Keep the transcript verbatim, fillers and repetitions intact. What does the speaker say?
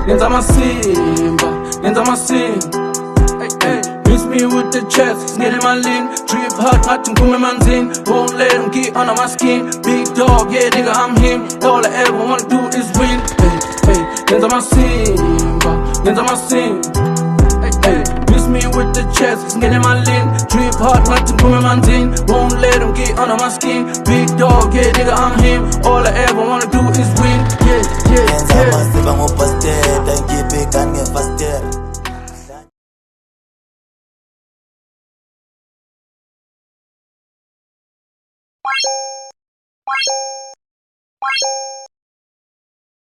Ngenza amasimba, ngenza amasimba. Hey, miss me with the chest, singene emalini. Drip hard, ngathi ngiphume emanzini. Won't let him get under my skin. Big dog, yeah nigga I'm him. All I ever wanna do is win. Hey, hey, ngenza amasimba, ngenza amasimba. Hey, hey, miss me with the chest, singene emalini. Drip hard, ngathi ngiphume emanzini. Won't let him get under my skin. Big dog, yeah nigga I'm him. All I ever wanna do is